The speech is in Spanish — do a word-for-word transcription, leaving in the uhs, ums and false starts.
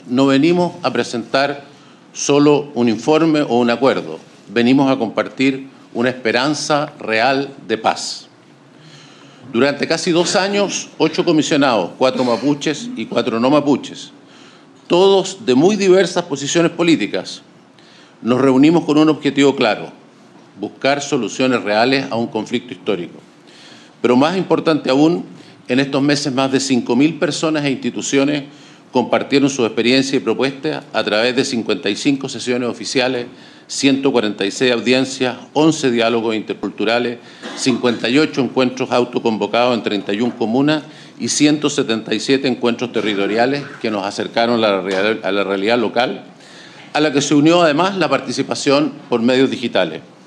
no venimos a presentar solo un informe o un acuerdo, venimos a compartir una esperanza real de paz. Durante casi dos años, ocho comisionados, cuatro mapuches y cuatro no mapuches, todos de muy diversas posiciones políticas, nos reunimos con un objetivo claro: buscar soluciones reales a un conflicto histórico. Pero más importante aún, en estos meses más de cinco mil personas e instituciones compartieron su experiencia y propuestas a través de cincuenta y cinco sesiones oficiales, ciento cuarenta y seis audiencias, once diálogos interculturales, cincuenta y ocho encuentros autoconvocados en treinta y una comunas y ciento setenta y siete encuentros territoriales que nos acercaron a la, a la realidad local, a la que se unió además la participación por medios digitales.